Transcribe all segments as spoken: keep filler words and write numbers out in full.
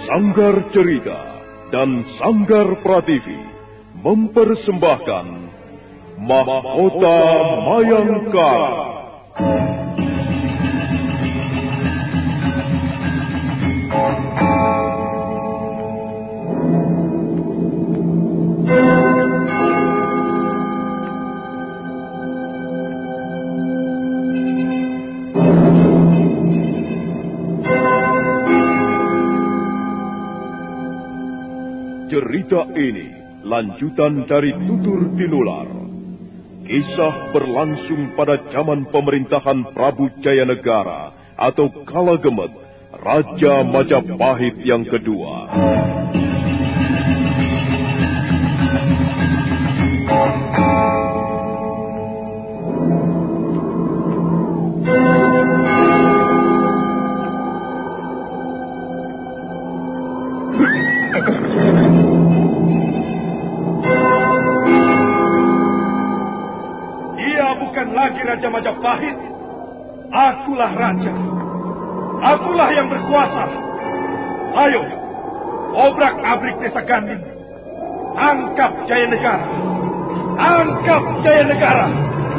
Sanggar Cerita dan Sanggar Prativi mempersembahkan Mahkota Mayangkara. Cerita ini lanjutan dari Tutur Tinular. Kisah berlangsung pada zaman pemerintahan Prabu Jayanegara atau Kala Gemet, Raja Majapahit yang kedua. Raja Majapahit, akulah raja. Akulah yang berkuasa. Ayo, obrak-abrik desa Ganding. Angkap Jayanegara. Angkap Jayanegara.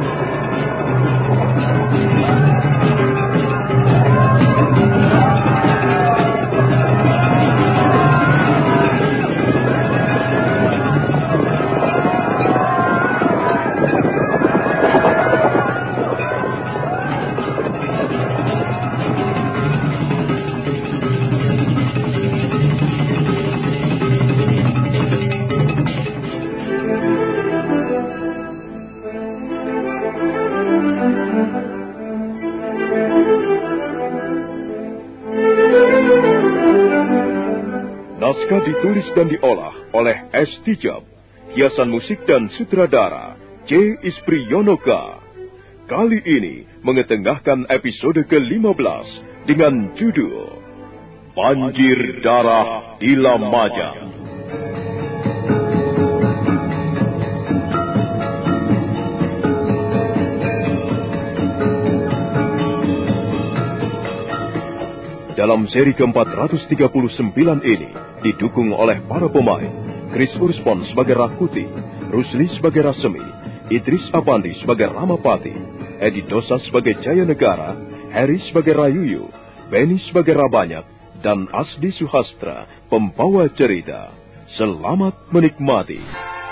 Naskah ditulis dan diolah oleh S. Tijab, hiasan musik dan sutradara C. Ispriyonoka. Kali ini mengetengahkan episode ke lima belas dengan judul Banjir Darah di Lamajang. Dalam seri ke empat ratus tiga puluh sembilan ini, didukung oleh para pemain, Chris Urspon sebagai Rakuti, Rusli sebagai Rasemi, Idris Apandi sebagai Ramapati, Edi Dosa sebagai Jayanegara, Heri sebagai Rayuyu, Beni sebagai Rabanyak, dan Asdi Suhastra, pembawa cerita. Selamat menikmati.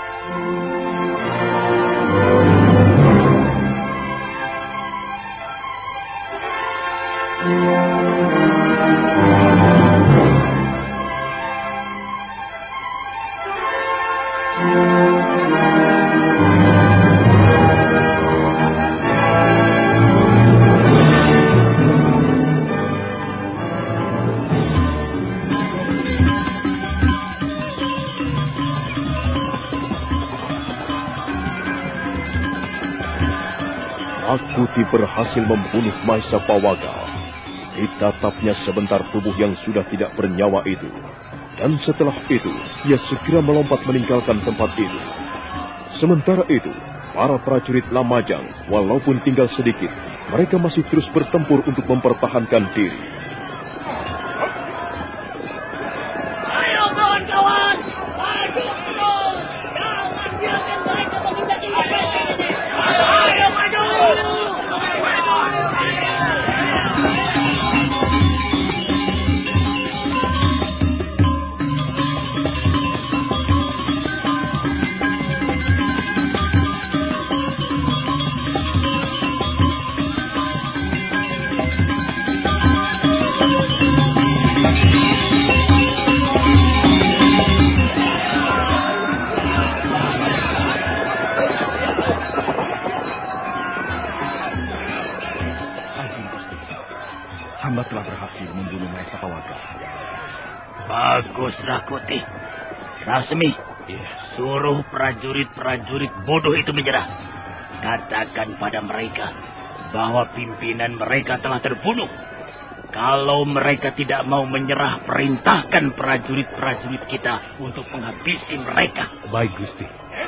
Rakuti berhasil membunuh Maisa Pawagal. Ditatapnya sebentar tubuh yang sudah tidak bernyawa itu. Dan setelah itu, ia segera melompat meninggalkan tempat itu. Sementara itu, para prajurit Lamajang, walaupun tinggal sedikit, mereka masih terus bertempur untuk mempertahankan diri. Ayo kawan-kawan, maju terus! Jangan biarkan mereka menginjak ini. Ayo maju! Hamba telah berhasil membunuh Maisa Pawagal. Bagus, Rakuti. Rasmi, suruh prajurit-prajurit bodoh itu menyerah. Katakan pada mereka bahwa pimpinan mereka telah terbunuh. Kalau mereka tidak mau menyerah, perintahkan prajurit-prajurit kita untuk menghabisi mereka. Baik, Gusti.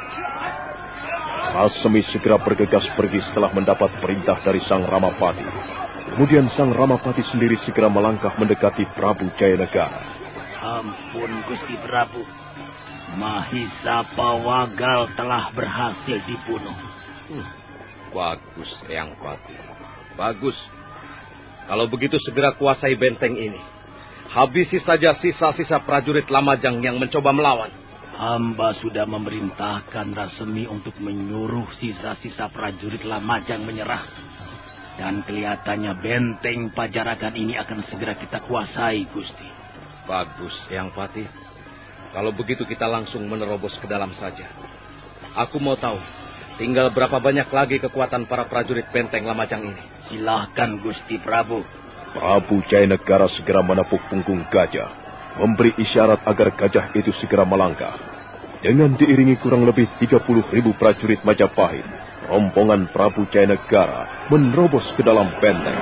Rasemi segera bergegas pergi setelah mendapat perintah dari Sang Ramapati. Kemudian Sang Ramapati sendiri segera melangkah mendekati Prabu Jayanegara. Ampun Gusti Prabu, Mahisa Pawagal telah berhasil dibunuh. Hmm, bagus, Eyang Pati. Bagus. Kalau begitu segera kuasai benteng ini. Habisi saja sisa-sisa prajurit Lamajang yang mencoba melawan. Hamba sudah memerintahkan Rasemi untuk menyuruh sisa-sisa prajurit Lamajang menyerah. Dan kelihatannya benteng Pajaragan ini akan segera kita kuasai, Gusti. Bagus, Eyang Pati. Kalau begitu kita langsung menerobos ke dalam saja. Aku mau tahu, tinggal berapa banyak lagi kekuatan para prajurit benteng Lamajang ini. Silahkan, Gusti Prabu. Prabu Jayanegara segera menepuk punggung gajah, memberi isyarat agar gajah itu segera melangkah. Dengan diiringi kurang lebih tiga puluh ribu prajurit Majapahit, rombongan Prabu Jayanegara menerobos ke dalam benteng.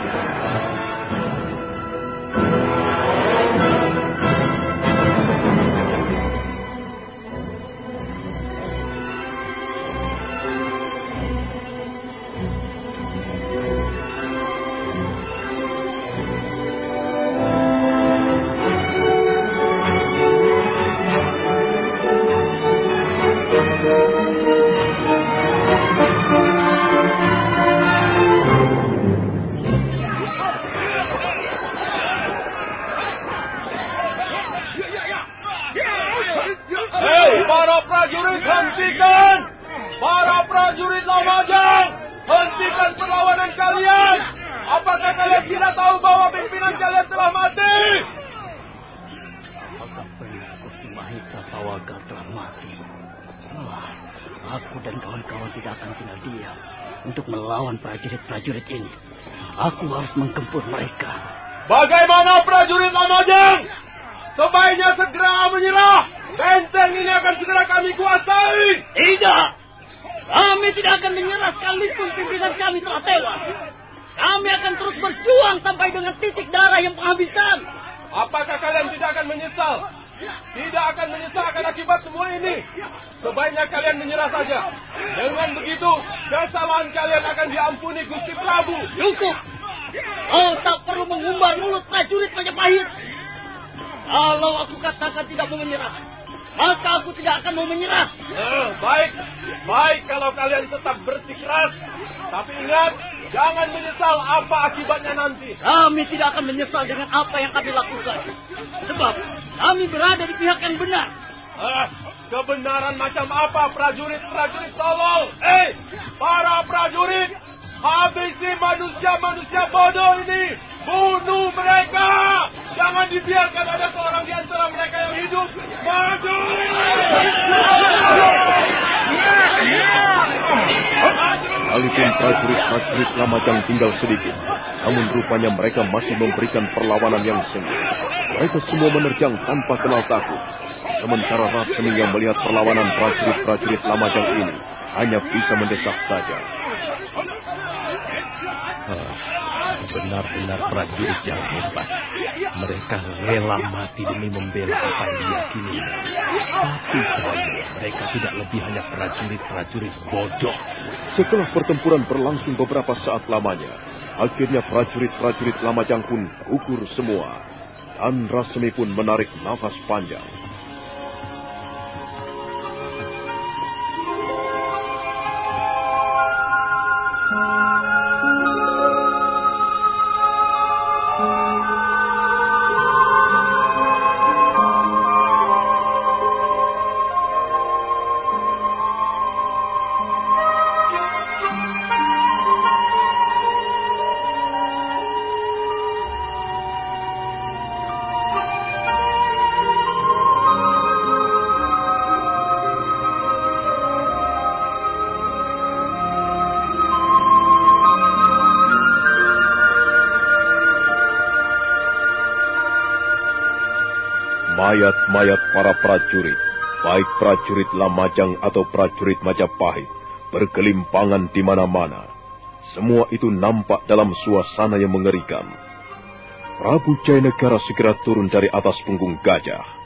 Prajurit ini, aku harus menggempur mereka. Bagaimana prajurit Lamajang? Sebaiknya segera menyerah. Benteng ini akan segera kami kuasai. Tidak, kami tidak akan menyerah sekalipun pimpinan kami telah tewas. Kami akan terus berjuang sampai dengan titik darah yang penghabisan. Apakah kalian tidak akan menyesal? Tidak akan menyesal akan akibat semua ini. Sebaiknya kalian menyerah saja. Dengan begitu, kesalahan kalian akan diampuni Gusti Prabu. Cukup. Kau tak perlu mengumbar mulut prajurit Majapahit. Kalau aku katakan tidak mau menyerah, maka aku tidak akan mau menyerah. Eh, baik. Baik kalau kalian tetap bersikeras. Tapi ingat, jangan menyesal apa akibatnya nanti. Kami tidak akan menyesal dengan apa yang kami lakukan. Sebab kami berada di pihak yang benar. Eh, kebenaran macam apa prajurit-prajurit tolol? Eh, para prajurit, habisi manusia-manusia bodoh ini. Bunuh mereka. Jangan dibiarkan ada seorang di antara mereka yang hidup. Maju! Sekalipun prajurit-prajurit Lamajang tinggal sedikit, namun rupanya mereka masih memberikan perlawanan yang sengit. Mereka semua menerjang tanpa kenal takut. Sementara Rasemi yang melihat perlawanan prajurit-prajurit Lamajang ini hanya bisa mendesak saja. Ah, benar-benar prajurit yang hebat. Mereka rela mati demi membela apa yang diyakini. Tapi sayangnya mereka tidak lebih hanya prajurit-prajurit bodoh. Setelah pertempuran berlangsung beberapa saat lamanya, akhirnya prajurit-prajurit Lamajang pun gugur semua. Dan Rasemi pun menarik nafas panjang. Mayat-mayat para prajurit, baik prajurit Lamajang atau prajurit Majapahit, bergelimpangan di mana-mana. Semua itu nampak dalam suasana yang mengerikan. Prabu Jayanegara segera turun dari atas punggung gajah.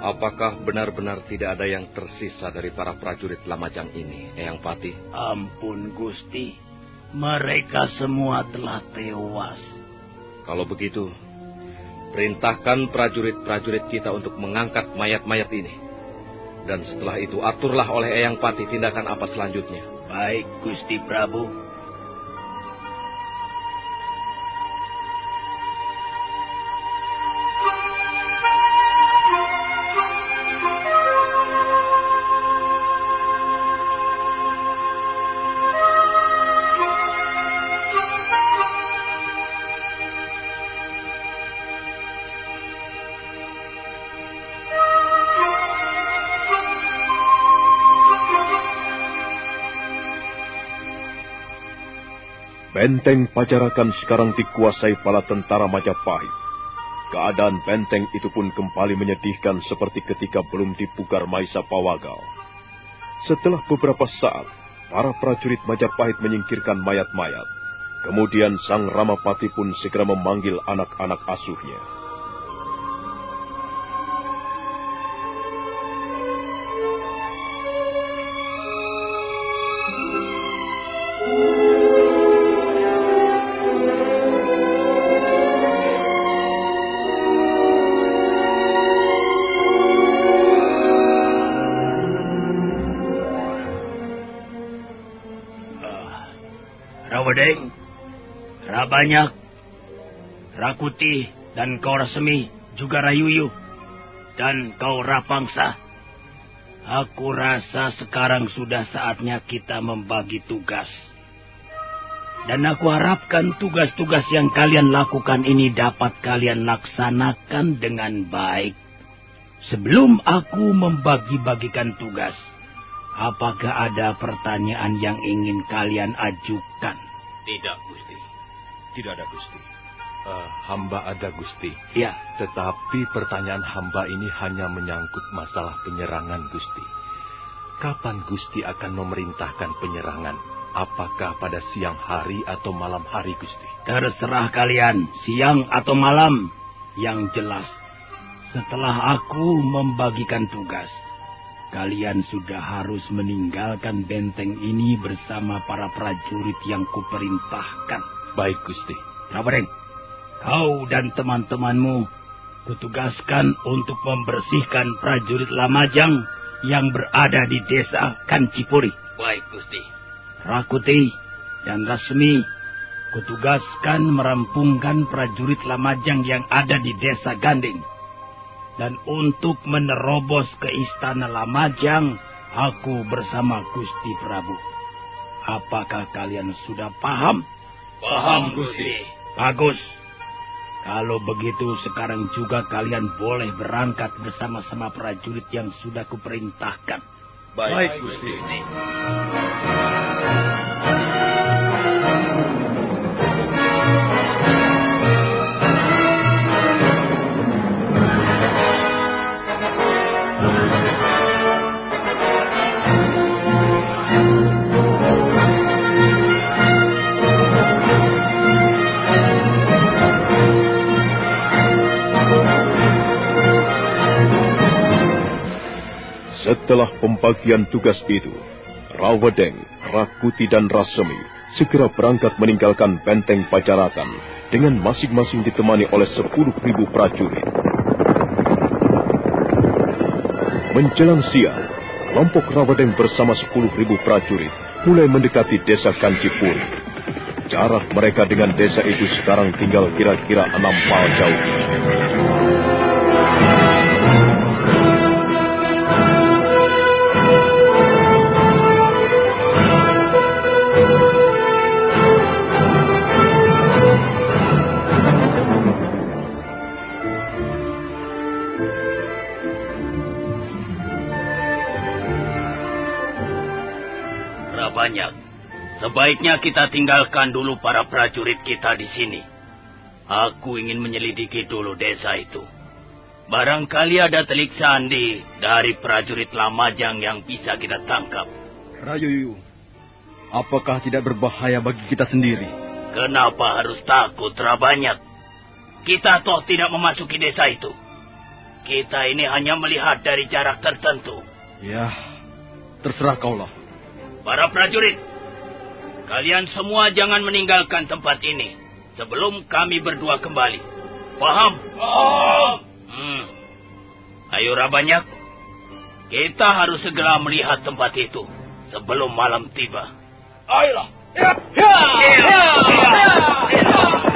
Apakah benar-benar tidak ada yang tersisa dari para prajurit Lamajang ini, Eyang Patih? Ampun, Gusti. Mereka semua telah tewas. Kalau begitu, perintahkan prajurit-prajurit kita untuk mengangkat mayat-mayat ini. Dan setelah itu aturlah oleh Eyang Patih tindakan apa selanjutnya. Baik, Gusti Prabu. Benteng Pajarakan sekarang dikuasai para tentara Majapahit. Keadaan benteng itu pun kembali menyedihkan seperti ketika belum dipugar Maisa Pawagal. Setelah beberapa saat, para prajurit Majapahit menyingkirkan mayat-mayat. Kemudian Sang Ramapati pun segera memanggil anak-anak asuhnya. Rawadeng, Rabanyak, Rakuti, dan kau Rasemi, juga Rayuyu, dan kau Rapangsa. Aku rasa sekarang sudah saatnya kita membagi tugas. Dan aku harapkan tugas-tugas yang kalian lakukan ini dapat kalian laksanakan dengan baik. Sebelum aku membagi-bagikan tugas, apakah ada pertanyaan yang ingin kalian ajukan? Tidak, Gusti. Tidak ada, Gusti. Uh, hamba ada, Gusti. Ya. Tetapi pertanyaan hamba ini hanya menyangkut masalah penyerangan, Gusti. Kapan Gusti akan memerintahkan penyerangan? Apakah pada siang hari atau malam hari, Gusti? Terserah kalian, siang atau malam. Yang jelas, setelah aku membagikan tugas, kalian sudah harus meninggalkan benteng ini bersama para prajurit yang kuperintahkan. Baik, Gusti. Rabareng, kau dan teman-temanmu kutugaskan untuk membersihkan prajurit Lamajang yang berada di desa Kancipuri. Baik, Gusti. Rakuti dan Rasmi kutugaskan merampungkan prajurit Lamajang yang ada di desa Ganding. Dan untuk menerobos ke istana Lamajang, aku bersama Gusti Prabu. Apakah kalian sudah paham? Paham, Gusti. Bagus. Kalau begitu sekarang juga kalian boleh berangkat bersama-sama prajurit yang sudah kuperintahkan. Baik, Baik Gusti. Setelah pembagian tugas itu, Rawadeng, Rakuti, dan Rasemi segera berangkat meninggalkan benteng Pajarakan dengan masing-masing ditemani oleh sepuluh ribu prajurit. Menjelang siang, kelompok Rawadeng bersama sepuluh ribu prajurit mulai mendekati desa Kancipuri. Jarak mereka dengan desa itu sekarang tinggal kira-kira enam mil jauh. Banyak. Sebaiknya kita tinggalkan dulu para prajurit kita di sini. Aku ingin menyelidiki dulu desa itu. Barangkali ada telik sandi dari prajurit Lamajang yang bisa kita tangkap. Rayuyu, apakah tidak berbahaya bagi kita sendiri? Kenapa harus takut, Rabanyak? Kita toh tidak memasuki desa itu. kita ini hanya melihat dari jarak tertentu. Ya, terserah kaulah. Para prajurit, kalian semua jangan meninggalkan tempat ini sebelum kami berdua kembali. Paham? Paham. Hmm. Ayo Rabanyak, kita harus segera melihat tempat itu sebelum malam tiba. Ayolah. Ya. Ya. Ya. Ya.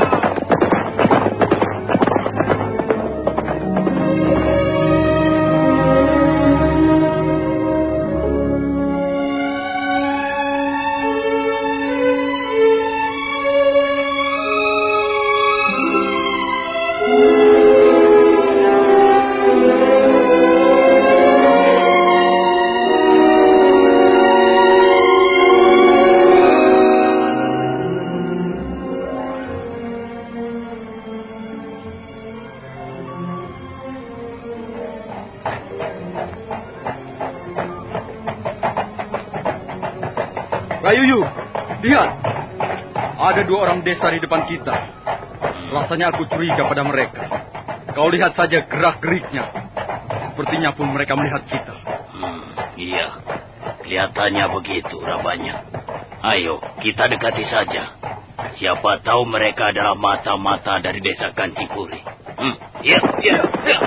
Rayuyu, lihat. Ada dua orang desa di depan kita. Rasanya aku curiga pada mereka. Kau lihat saja gerak-geriknya. Sepertinya pun mereka melihat kita. Hmm, iya, kelihatannya begitu, Rabanyak. Ayo, kita dekati saja. Siapa tahu mereka adalah mata-mata dari desa Kancipuri. Hmm, iya, iya, iya.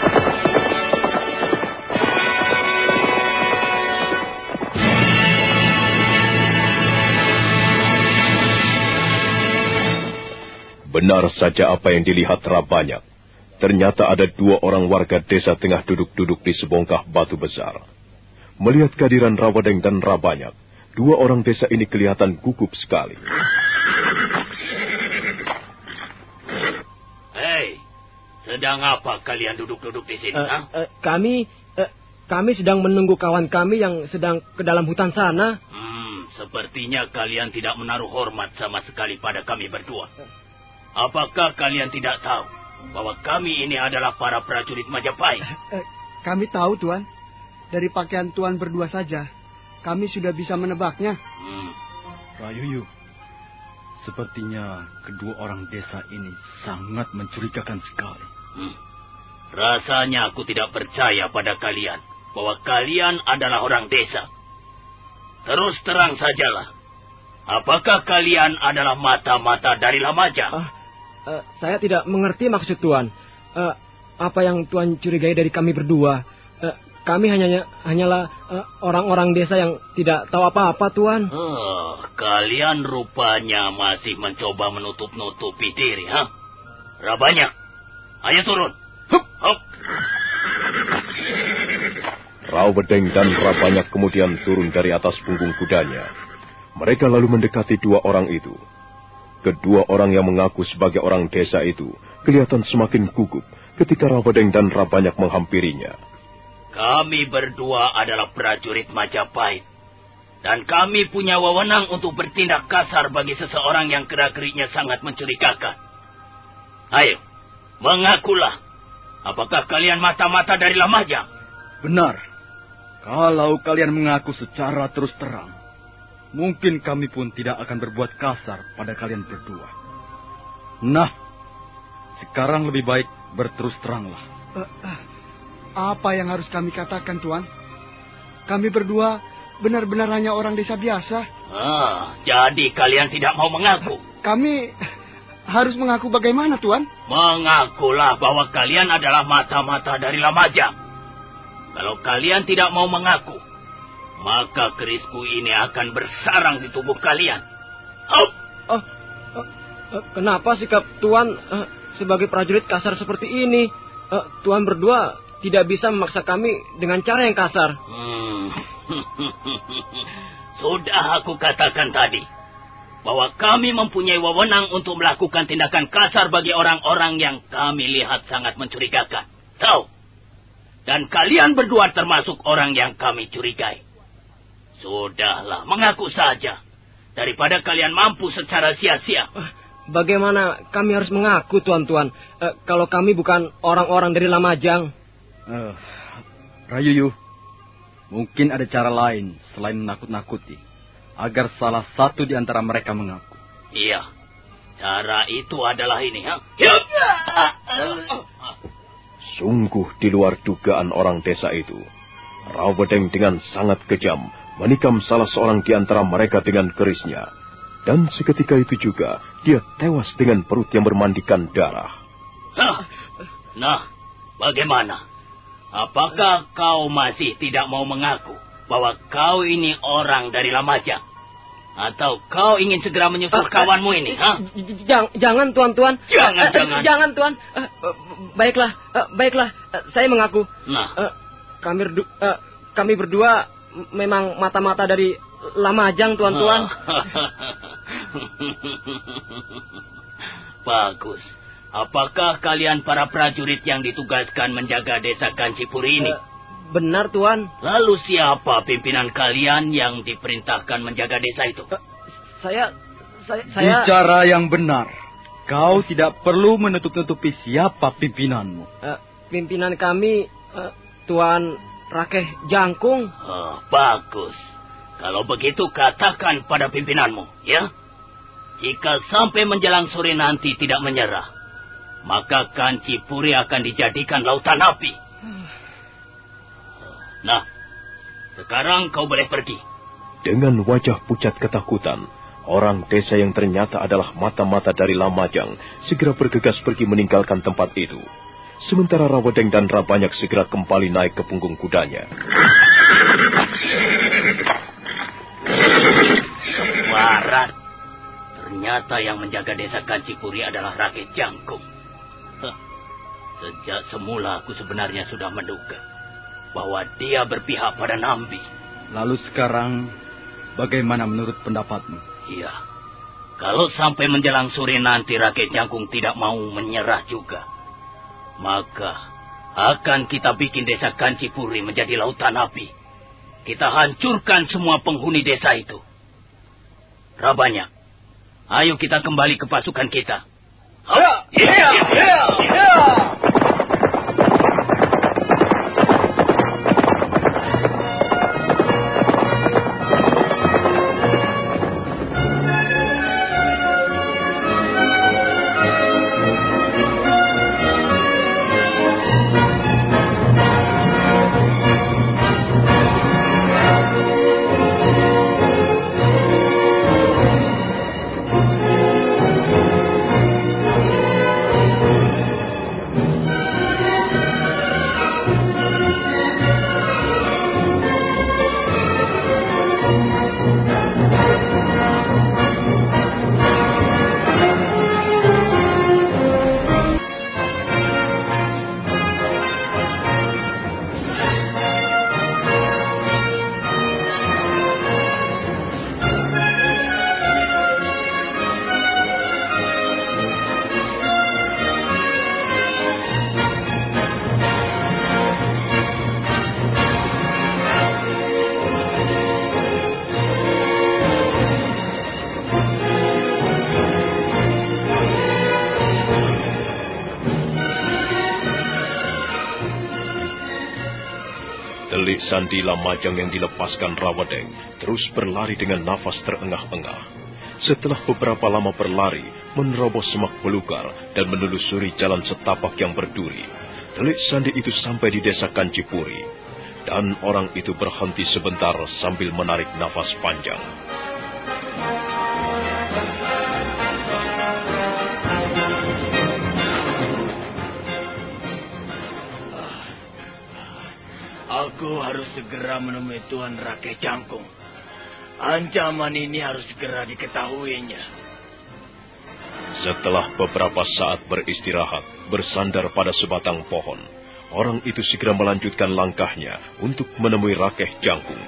Benar saja apa yang dilihat Rabanyak. Ternyata ada dua orang warga desa tengah duduk-duduk di sebongkah batu besar. Melihat kehadiran Rawadeng dan Rabanyak, dua orang desa ini kelihatan gugup sekali. Hei, sedang apa kalian duduk-duduk di sini? Uh, uh, kami, uh, kami sedang menunggu kawan kami yang sedang ke dalam hutan sana. Hmm, sepertinya kalian tidak menaruh hormat sama sekali pada kami berdua. Apakah kalian tidak tahu bahwa kami ini adalah para prajurit Majapahit? Eh, kami tahu, Tuan. Dari pakaian Tuan berdua saja, kami sudah bisa menebaknya. Hmm. Rayuyu, sepertinya kedua orang desa ini sangat mencurigakan sekali. Hmm. Rasanya aku tidak percaya pada kalian bahwa kalian adalah orang desa. Terus terang sajalah. Apakah kalian adalah mata-mata dari Lamajang? Ah. Uh, saya tidak mengerti maksud Tuan. Uh, apa yang Tuan curigai dari kami berdua? Uh, kami hanya hanyalah uh, orang-orang desa yang tidak tahu apa-apa, Tuan. Oh, kalian rupanya masih mencoba menutup-nutupi diri, ha? Rabanyak, ayo turun. Hup, hup. Rawadeng dan Rabanyak kemudian turun dari atas punggung kudanya. Mereka lalu mendekati dua orang itu. Kedua orang yang mengaku sebagai orang desa itu kelihatan semakin gugup ketika Rawadeng dan Rabanyak menghampirinya. Kami berdua adalah prajurit Majapahit. Dan kami punya wewenang untuk bertindak kasar bagi seseorang yang gerak-geriknya sangat mencurigakan. Ayo, mengakulah. Apakah kalian mata-mata dari Lamajang? Benar. Kalau kalian mengaku secara terus terang, mungkin kami pun tidak akan berbuat kasar pada kalian berdua. Nah, sekarang lebih baik berterus teranglah. Uh, uh, apa yang harus kami katakan, Tuan? Kami berdua benar-benar hanya orang desa biasa. Ah, jadi kalian tidak mau mengaku? Kami harus mengaku bagaimana, Tuan? Mengakulah bahwa kalian adalah mata-mata dari Lamajang. Kalau kalian tidak mau mengaku, maka kerisku ini akan bersarang di tubuh kalian. Hop! Oh, oh, oh, kenapa sikap Tuan uh, sebagai prajurit kasar seperti ini? Uh, Tuan berdua tidak bisa memaksa kami dengan cara yang kasar. Hmm. Sudah aku katakan tadi, bahwa kami mempunyai wewenang untuk melakukan tindakan kasar bagi orang-orang yang kami lihat sangat mencurigakan. Tahu? Dan kalian berdua termasuk orang yang kami curigai. Sudahlah, mengaku saja. Daripada kalian mampu secara sia-sia. Bagaimana kami harus mengaku, Tuan-Tuan, uh, kalau kami bukan orang-orang dari Lamajang? Uh, Rayuyu, mungkin ada cara lain selain menakut-nakuti, agar salah satu di antara mereka mengaku. Iya, cara itu adalah ini, ha? Sungguh di luar dugaan orang desa itu. Rawedeng dengan sangat kejam menikam salah seorang di antara mereka dengan kerisnya. Dan seketika itu juga dia tewas dengan perut yang bermandikan darah. Hah? Nah, bagaimana? Apakah kau masih tidak mau mengaku bahwa kau ini orang dari Lamajang? Atau kau ingin segera menyusul kawanmu ini? Ha? Jangan, jangan tuan-tuan. Jangan, uh, jangan. Jangan tuan. Uh, uh, baiklah, uh, baiklah. Uh, saya mengaku. Nah, uh, kami, berdu- uh, kami berdua memang mata-mata dari Lamajang, tuan-tuan. Bagus. Apakah kalian para prajurit yang ditugaskan menjaga desa Kancipuri ini? Uh, benar, Tuan. Lalu siapa pimpinan kalian yang diperintahkan menjaga desa itu? Uh, saya, saya, saya... Bicara yang benar. Kau tidak perlu menutup-nutupi siapa pimpinanmu. Uh, pimpinan kami, uh, Tuan Rakeh Jangkung. Oh, bagus. Kalau begitu katakan pada pimpinanmu, ya. Jika sampai menjelang sore nanti tidak menyerah, maka Kancipuri akan dijadikan lautan api. Nah, sekarang kau boleh pergi. Dengan wajah pucat ketakutan, orang desa yang ternyata adalah mata-mata dari Lamajang segera bergegas pergi meninggalkan tempat itu. Sementara Rawedeng dan Rabanyak segera kembali naik ke punggung kudanya. Warat. Ternyata yang menjaga desa Kancipuri adalah Rakeh Jangkung. Huh. Sejak semula aku sebenarnya sudah menduga bahwa dia berpihak pada Nambi. Lalu sekarang, bagaimana menurut pendapatmu? Iya. Kalau sampai menjelang sore nanti Rakeh Jangkung tidak mau menyerah juga, maka akan kita bikin desa Kancipuri menjadi lautan api. Kita hancurkan semua penghuni desa itu. Rabanyak, ayo kita kembali ke pasukan kita. Ya, ya, ya, ya. Telik sandi Lamajang yang dilepaskan Rawedeng terus berlari dengan nafas terengah-engah. Setelah beberapa lama berlari, menerobos semak belukar dan menelusuri jalan setapak yang berduri, telik sandi itu sampai di desa Kancipuri. Dan orang itu berhenti sebentar sambil menarik nafas panjang. Aku harus segera menemui Tuan Rakeh Jangkung. Ancaman ini harus segera diketahuinya. Setelah beberapa saat beristirahat, bersandar pada sebatang pohon, orang itu segera melanjutkan langkahnya untuk menemui Rakeh Jangkung.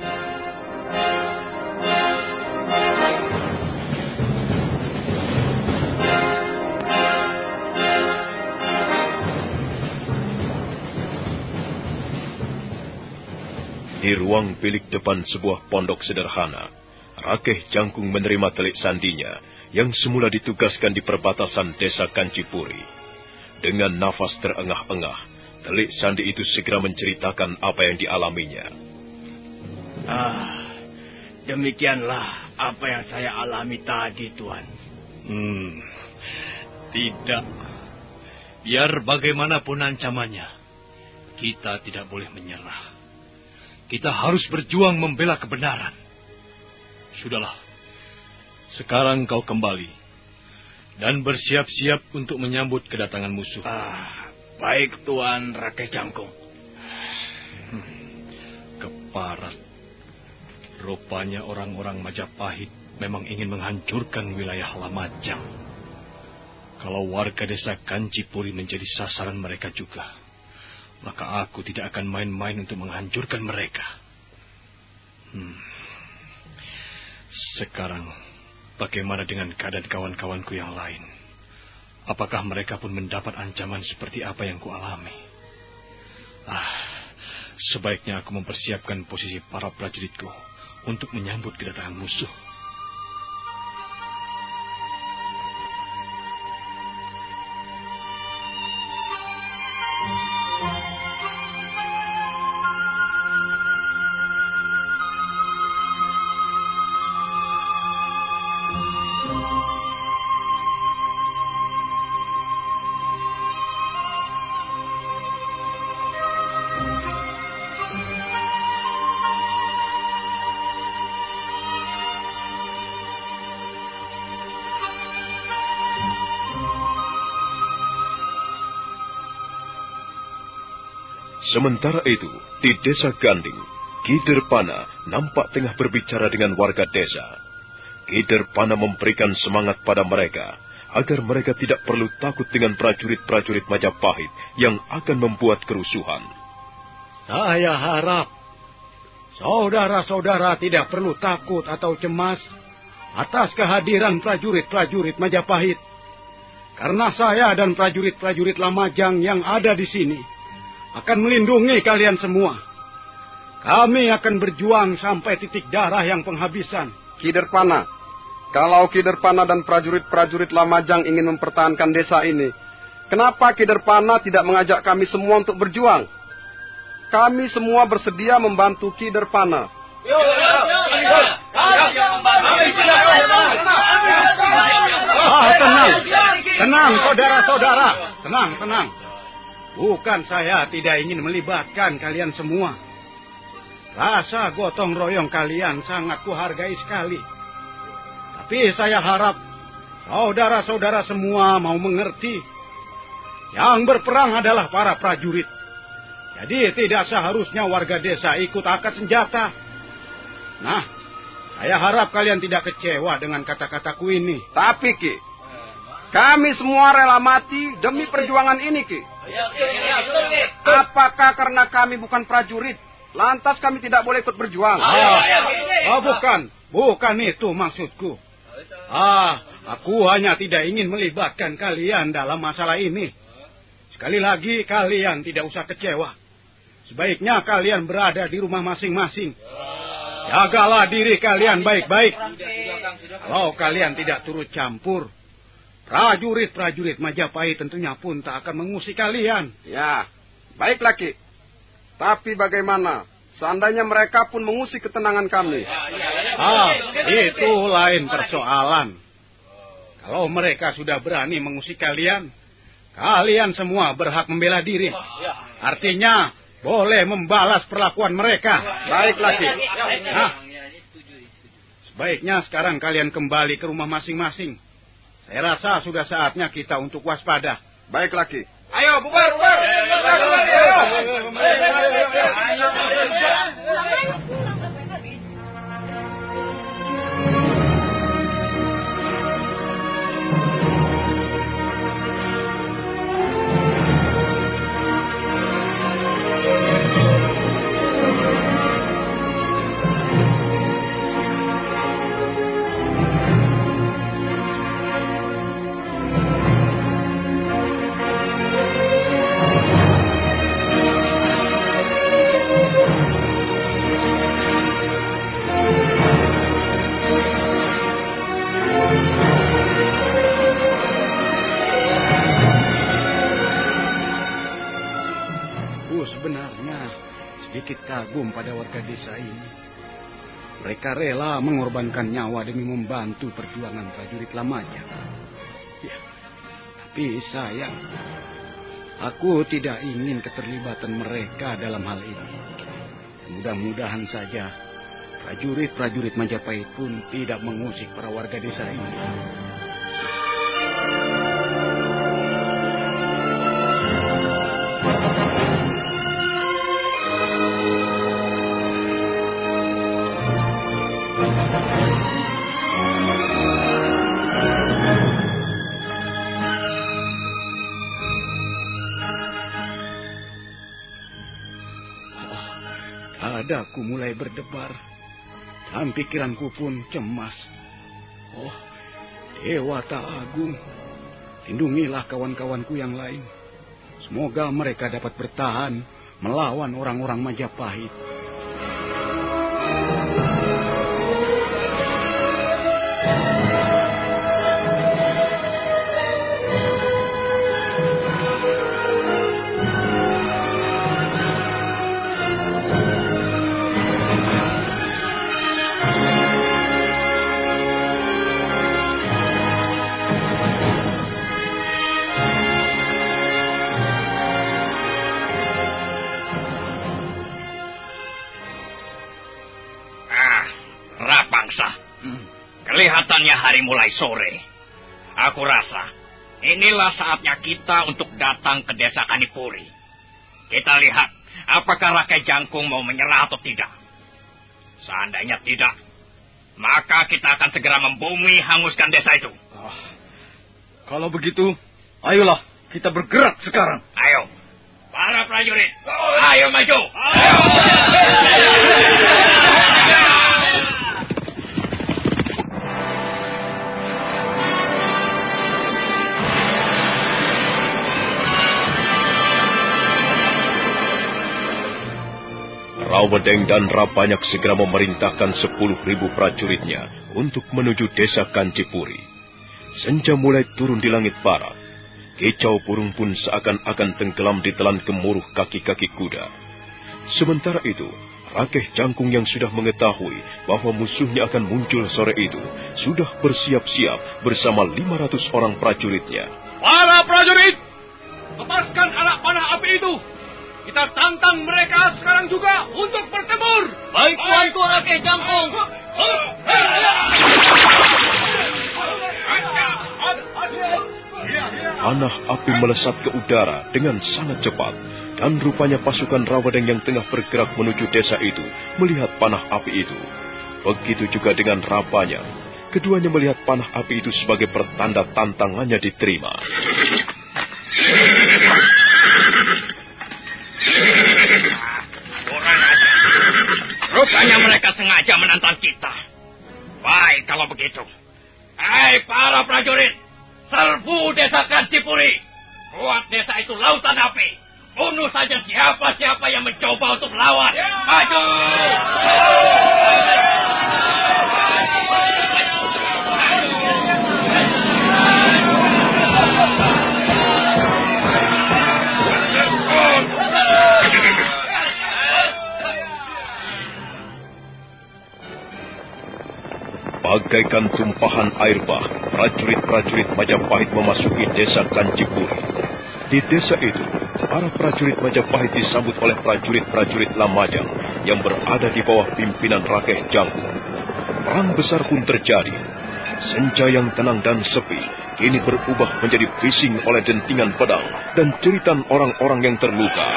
Di ruang bilik depan sebuah pondok sederhana, Rakeh Jangkung menerima telik sandinya yang semula ditugaskan di perbatasan desa Kancipuri. Dengan nafas terengah-engah, telik sandi itu segera menceritakan apa yang dialaminya. Ah, demikianlah apa yang saya alami tadi, Tuan. Hmm, tidak. Biar bagaimanapun ancamannya, kita tidak boleh menyerah. Kita harus berjuang membela kebenaran. Sudahlah, sekarang kau kembali dan bersiap-siap untuk menyambut kedatangan musuh. Ah, baik Tuan Rakai Jangkung. Hmm, keparat. Rupanya orang-orang Majapahit memang ingin menghancurkan wilayah Lamajang. Kalau warga desa Kancipuri menjadi sasaran mereka juga, maka aku tidak akan main-main untuk menghancurkan mereka. Hmm. Sekarang, bagaimana dengan keadaan kawan-kawanku yang lain? Apakah mereka pun mendapat ancaman seperti apa yang kualami? Ah, sebaiknya aku mempersiapkan posisi para prajuritku untuk menyambut kedatangan musuh. Sementara itu, di desa Ganding, Ki Derpana nampak tengah berbicara dengan warga desa. Ki Derpana memberikan semangat pada mereka, agar mereka tidak perlu takut dengan prajurit-prajurit Majapahit yang akan membuat kerusuhan. Saya harap saudara-saudara tidak perlu takut atau cemas atas kehadiran prajurit-prajurit Majapahit. Karena saya dan prajurit-prajurit Lamajang yang ada di sini akan melindungi kalian semua. Kami akan berjuang sampai titik darah yang penghabisan. Ki Derpana, kalau Ki Derpana dan prajurit-prajurit Lamajang ingin mempertahankan desa ini, kenapa Ki Derpana tidak mengajak kami semua untuk berjuang? Kami semua bersedia membantu Ki Derpana. Ah, tenang, tenang saudara-saudara, tenang, tenang. Bukan saya tidak ingin melibatkan kalian semua. Rasa gotong royong kalian sangat kuhargai sekali. Tapi saya harap saudara-saudara semua mau mengerti. Yang berperang adalah para prajurit. Jadi tidak seharusnya warga desa ikut angkat senjata. Nah, saya harap kalian tidak kecewa dengan kata-kataku ini. Tapi Ki, kami semua rela mati demi perjuangan ini Ki. Apakah karena kami bukan prajurit, lantas kami tidak boleh ikut berjuang? Ah, oh, bukan, bukan itu maksudku. Ah, aku hanya tidak ingin melibatkan kalian dalam masalah ini. Sekali lagi, kalian tidak usah kecewa. Sebaiknya kalian berada di rumah masing-masing. Jagalah diri kalian baik-baik. Kalau kalian tidak turut campur, prajurit-prajurit Majapahit tentunya pun tak akan mengusik kalian. Ya, baiklah Ki. Tapi bagaimana seandainya mereka pun mengusik ketenangan kami? Ah, itu lain persoalan. Kalau mereka sudah berani mengusik kalian, kalian semua berhak membela diri. Artinya, boleh membalas perlakuan mereka. Baiklah Ki. Nah, sebaiknya sekarang kalian kembali ke rumah masing-masing. Saya rasa sudah saatnya kita untuk waspada. Baiklah Ki. Ayo, bubar, bubar. Kagum pada warga desa ini. Mereka rela mengorbankan nyawa demi membantu perjuangan prajurit Lamajang. Ya, tapi sayang, Aku tidak ingin keterlibatan mereka dalam hal ini. Mudah-mudahan saja prajurit-prajurit Majapahit pun tidak mengusik para warga desa ini. Dadaku mulai berdebar dan pikiranku pun cemas. Oh, Dewata Agung, lindungilah kawan-kawanku yang lain. Semoga mereka dapat bertahan melawan orang-orang Majapahit. Kelihatannya hari mulai sore. Aku rasa inilah saatnya kita untuk datang ke desa Kanipuri. Kita lihat apakah Rakai Jangkung mau menyerah atau tidak. Seandainya tidak, maka kita akan segera membumi hanguskan desa itu. Oh, kalau begitu, ayolah kita bergerak sekarang. Ayo, para prajurit, ayo maju. Ayo. Rawedeng dan Rabanyak segera memerintahkan sepuluh ribu prajuritnya untuk menuju desa Kancipuri. Senja mulai turun di langit barat. Kicau burung pun seakan-akan tenggelam di telan gemuruh kaki-kaki kuda. Sementara itu, Rakeh Jangkung yang sudah mengetahui bahwa musuhnya akan muncul sore itu, sudah bersiap-siap bersama lima ratus orang prajuritnya. Para prajurit, lepaskan anak panah api itu. Kita tantang mereka sekarang juga untuk bertempur. Baik, Tuanku Rakeh Jangkung. Panah api melesat ke udara dengan sangat cepat, dan rupanya pasukan Rawedeng yang tengah bergerak menuju desa itu melihat panah api itu. Begitu juga dengan Rabanyak. Keduanya melihat panah api itu sebagai pertanda tantangannya diterima. Kurang aja. Rupanya mereka sengaja menantang kita. Baik kalau begitu. Hei para prajurit, serbu desa Kancipuri. Buat desa itu lautan api. Bunuh saja siapa-siapa yang mencoba untuk melawan. Maju! Bagaikan tumpahan air bah, prajurit-prajurit Majapahit memasuki desa Kancipuri. Di desa itu, para prajurit Majapahit disambut oleh prajurit-prajurit Lamajang yang berada di bawah pimpinan Rakeh Jangkung. Perang besar pun terjadi. Senja yang tenang dan sepi kini berubah menjadi bising oleh dentingan pedang dan jeritan orang-orang yang terluka.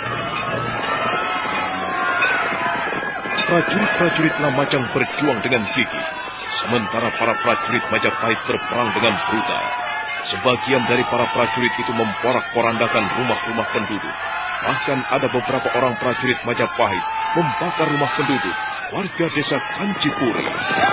Prajurit-prajurit Lamajang berjuang dengan gigih, sementara para prajurit Majapahit berperang dengan brutal. Sebagian dari para prajurit itu memporak-porandakan rumah-rumah penduduk. Bahkan ada beberapa orang prajurit Majapahit membakar rumah penduduk, warga desa Kancipuri.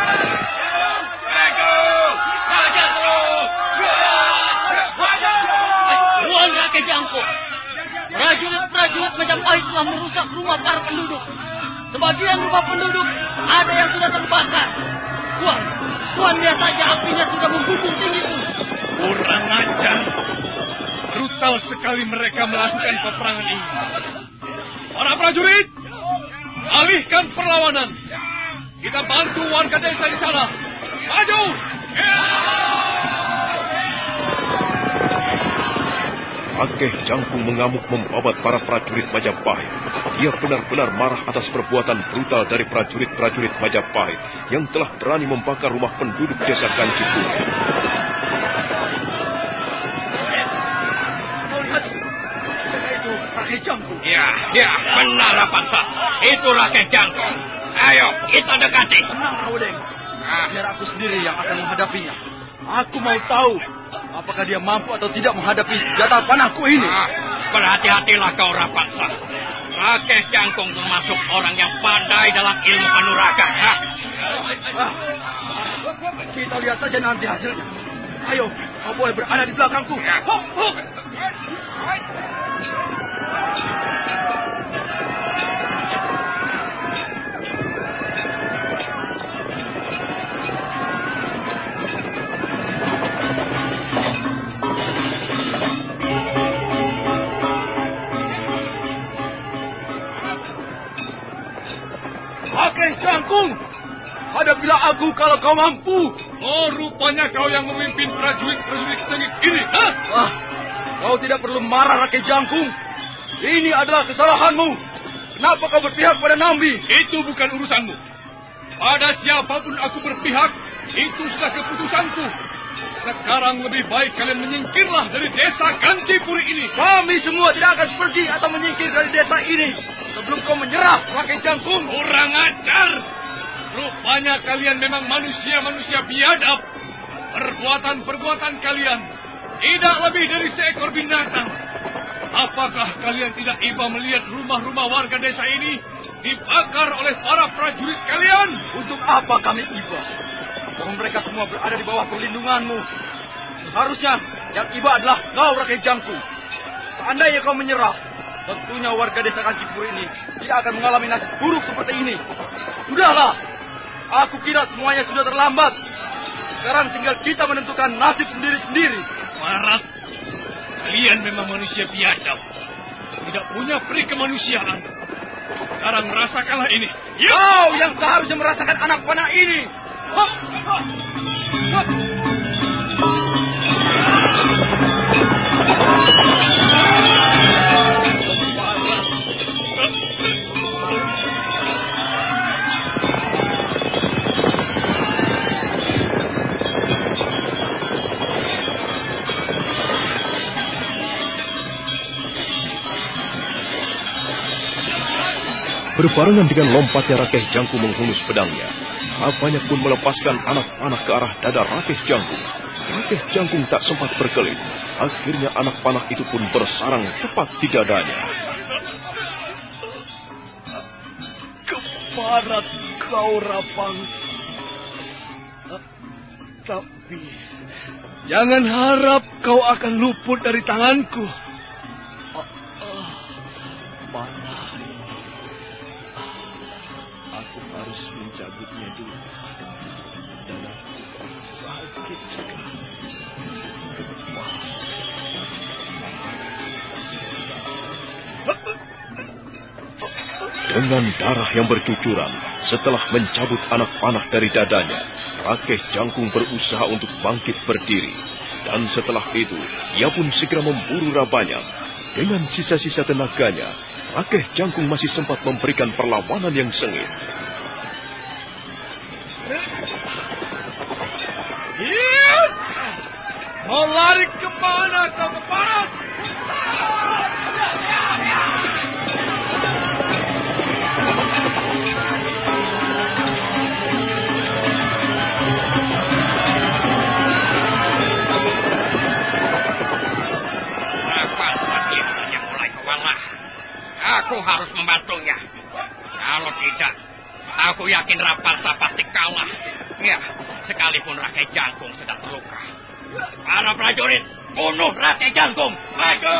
Tuan Rakeh Jangkung, prajurit-prajurit Majapahit telah merusak rumah para penduduk. Sebagian rumah penduduk ada yang sudah terbakar. Tuan, Tuan lihat saja apinya sudah membumbung tinggi itu. Kurang ajar. Brutal sekali mereka melakukan peperangan ini. Para prajurit, alihkan perlawanan. Kita bantu warga desa di sana. Maju! Rakeh Jangkung mengamuk membabat para prajurit Majapahit. Dia benar-benar marah atas perbuatan brutal dari prajurit-prajurit Majapahit yang telah berani membakar rumah penduduk desa Kancipuri. Itu Rakeh Jangkung. Ya, ya, benar Rapansa. Itu Rakeh Jangkung. Ayo, kita dekati. Tenang, Rawodeng. Ah, biar aku sendiri yang akan menghadapinya. Aku mau tahu apakah dia mampu atau tidak menghadapi senjata panahku ini. Ah, berhati-hatilah kau Rapansa. Rakeh Jangkung termasuk orang yang pandai dalam ilmu kanuragan. Ah. Ah, kita lihat saja nanti hasilnya. Ayo, kau boleh berada di belakangku. Ya. Hop, hop. Rakeh Jangkung, hadapilah aku kalau kau mampu. Oh, rupanya kau yang memimpin prajurit-prajurit tengik ini, ha? Ah, kau tidak perlu marah, Rakeh Jangkung. Ini adalah kesalahanmu. Kenapa kau berpihak pada Nambi? Itu bukan urusanmu. Pada siapapun aku berpihak, itu sudah keputusanku. Sekarang lebih baik kalian menyingkirlah dari desa Kancipuri ini. Kami semua tidak akan pergi atau menyingkir dari desa ini sebelum kau menyerah, Rakeh Jangkung. Kurang ajar. Rupanya kalian memang manusia-manusia biadab. Perbuatan-perbuatan kalian tidak lebih dari seekor binatang. Apakah kalian tidak iba melihat rumah-rumah warga desa ini dibakar oleh para prajurit kalian? Untuk apa kami iba? Bahwa mereka semua berada di bawah perlindunganmu. Seharusnya yang iba adalah kau, Rakeh Jangkung. Seandainya kau menyerah, tentunya warga desa Kancipuri ini tidak akan mengalami nasib buruk seperti ini. Sudahlah, aku kira semuanya sudah terlambat. Sekarang tinggal kita menentukan nasib sendiri-sendiri. Waras, kalian memang manusia biadab, tidak punya peri kemanusiaan. Sekarang merasakanlah ini. Kau yang seharusnya merasakan anak panah ini. Hop, hop, hop. Berbarengan dengan lompatnya Rakeh Jangkung menghunus pedangnya, Rabanya pun melepaskan anak panah ke arah dada Rakeh Jangkung. Rakeh Jangkung tak sempat berkelit. Akhirnya anak panah itu pun bersarang tepat di dadanya. Keparat kau, Rapang. Tapi jangan harap kau akan luput dari tanganku. Panah ini, aku harus mencabutnya dulu. Dan aku sakit sekali. Dengan darah yang bercucuran, setelah mencabut anak panah dari dadanya, Rakeh Jangkung berusaha untuk bangkit berdiri. Dan setelah itu, ia pun segera memburu Rabanya. Dengan sisa-sisa tenaganya, Rakeh Jangkung masih sempat memberikan perlawanan yang sengit. Mau lari kemana kau keparat? Aku harus membantunya. Kalau tidak, aku yakin Rapansa pasti kalah. Ya, sekalipun Rakeh Jangkung sedang terluka. Para prajurit, bunuh Rakeh Jangkung. Maju!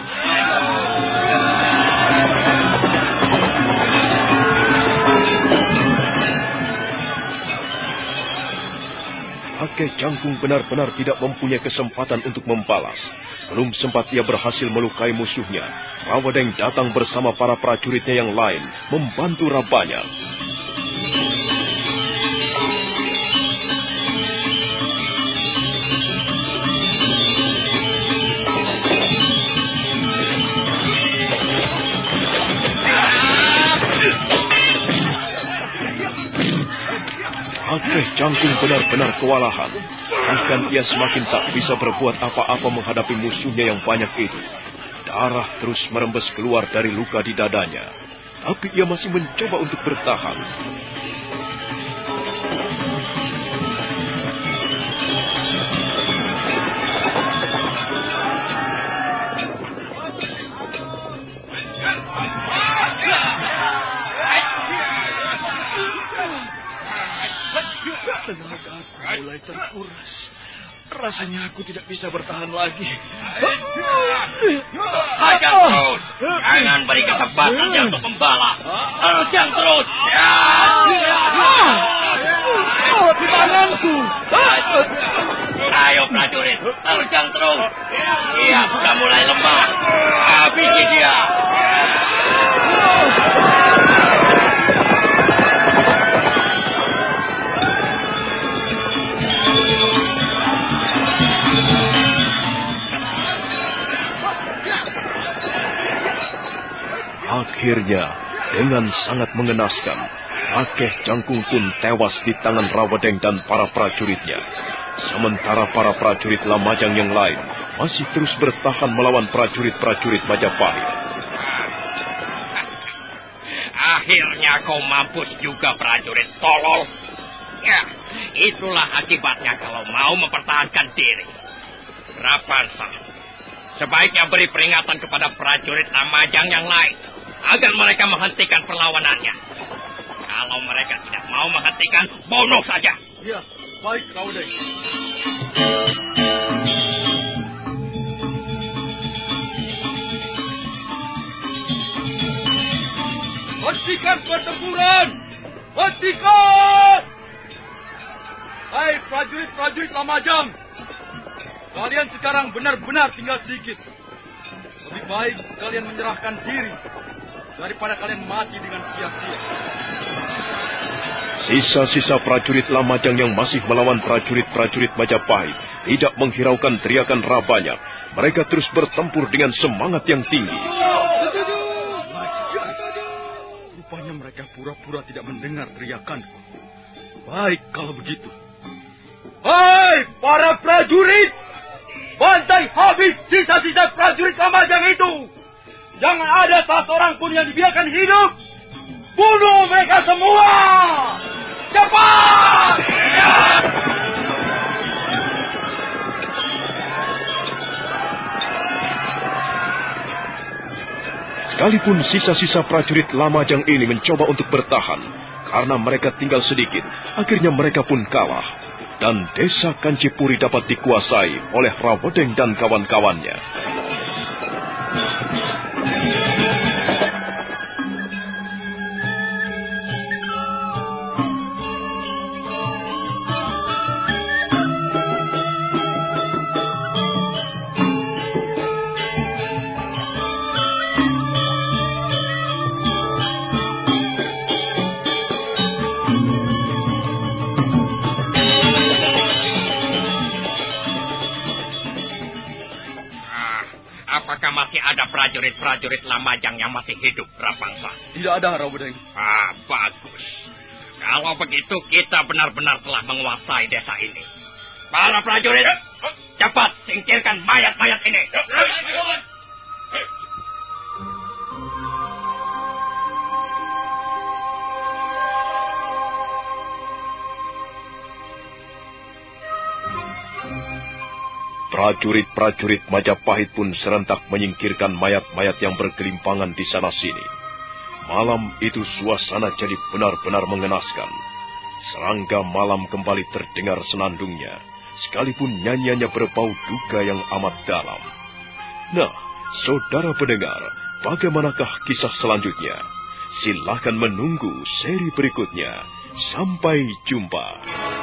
Rakeh Jangkung benar-benar tidak mempunyai kesempatan untuk membalas. Belum sempat ia berhasil melukai musuhnya, Rawadeng datang bersama para prajuritnya yang lain membantu Rabanya. Jangkung benar-benar kewalahan. Bahkan ia semakin tak bisa berbuat apa-apa menghadapi musuhnya yang banyak itu. Darah terus merembes keluar dari luka di dadanya. Tapi ia masih mencoba untuk bertahan. Tenaga mulai terkuras. Rasanya aku tidak bisa bertahan lagi. Hajar terus. Jangan beri kesempatan dia untuk membalas. Terjang terus. Oh, di tanganku. Ayo prajurit, terjang terus. Dia sudah mulai lemah. Habisi dia. Akhirnya, dengan sangat mengenaskan, Rakeh Jangkung pun tewas di tangan Rawedeng dan para prajuritnya. Sementara para prajurit Lamajang yang lain masih terus bertahan melawan prajurit-prajurit Majapahit. Akhirnya kau mampus juga, prajurit tolol. Ya, itulah akibatnya kalau mau mempertahankan diri. Rapansa, sebaiknya beri peringatan kepada prajurit Lamajang yang lain agar mereka menghentikan perlawanannya. Kalau mereka tidak mau menghentikan, bunuh saja. Ya, baik, Rawedeng. Hentikan pertempuran! Hentikan! Hai prajurit-prajurit Lamajang, kalian sekarang benar-benar tinggal sedikit. Lebih baik kalian menyerahkan diri daripada kalian mati dengan sia-sia. Sisa-sisa prajurit Lamajang yang masih melawan prajurit-prajurit Majapahit tidak menghiraukan teriakan Rabanya. Mereka terus bertempur dengan semangat yang tinggi. Rupanya mereka pura-pura tidak mendengar teriakanku. Baik kalau begitu. Hai para prajurit, bantai habis sisa-sisa prajurit Lamajang itu. Jangan ada satu orang pun yang dibiarkan hidup. Bunuh mereka semua. Cepat! Sekalipun sisa-sisa prajurit Lamajang ini mencoba untuk bertahan, karena mereka tinggal sedikit, akhirnya mereka pun kalah. Dan desa Kancipuri dapat dikuasai oleh Rawedeng dan kawan-kawannya. Ada prajurit-prajurit Lamajang yang masih hidup, Rapangsa? Tidak ada, Rawedeng. Ah, bagus. Kalau begitu, kita benar-benar telah menguasai desa ini. Para prajurit, cepat singkirkan mayat-mayat ini. Prajurit-prajurit Majapahit pun serentak menyingkirkan mayat-mayat yang bergelimpangan di sana-sini. Malam itu suasana jadi benar-benar mengenaskan. Serangga malam kembali terdengar senandungnya, sekalipun nyanyiannya berbau duka yang amat dalam. Nah, saudara pendengar, bagaimanakah kisah selanjutnya? Silakan menunggu seri berikutnya. Sampai jumpa.